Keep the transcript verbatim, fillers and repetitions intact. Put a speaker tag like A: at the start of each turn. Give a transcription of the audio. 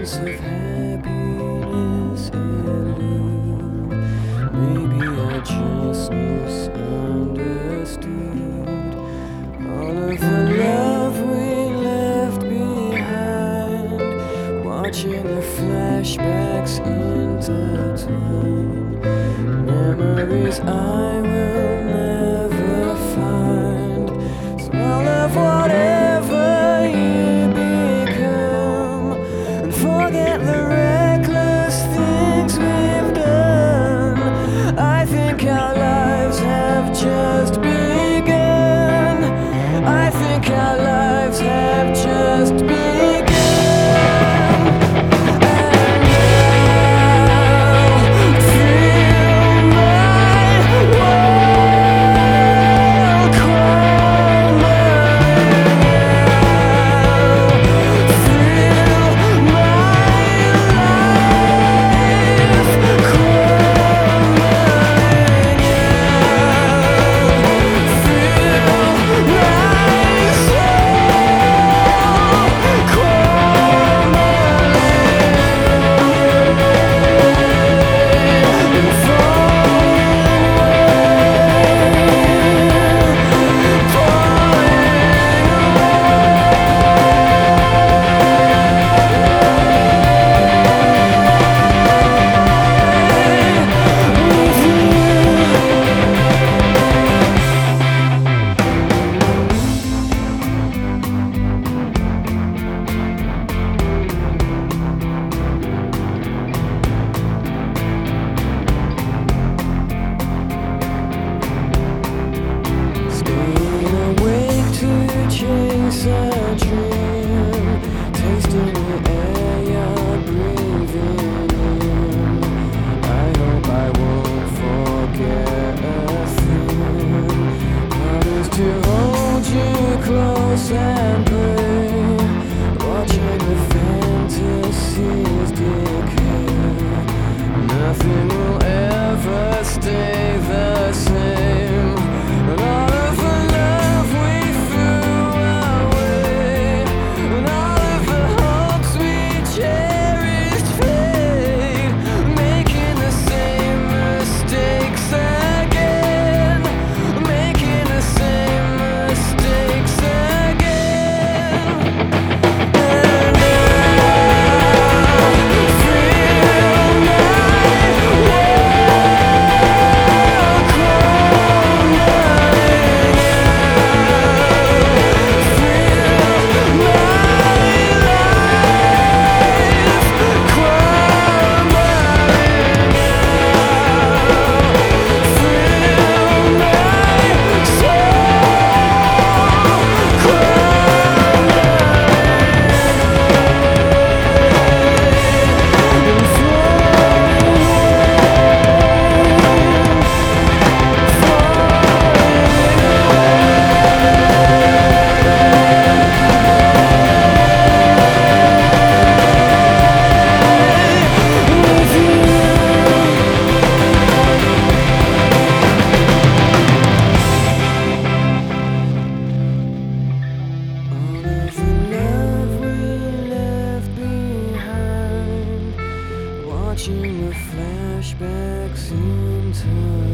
A: sense of happiness elude. Maybe I just misunderstood all of the love we left behind, watching the flashbacks intertwine, memories I will never find. Smell of whatever you become, and forget the reckless things we've done. I think our lives have just begun. I think our lives have just begun. Chase a dream, tasting the air you're breathing in. I hope I won't forget a thing. Promise to hold you close and pray, watching the fantasies decay. Nothing will ever stay the same. And all of the love we threw away, and all of the hopes we cherished fade, making the same mistakes again, making the same mistakes again. And I feel my world crumbling. Watching the flashbacks into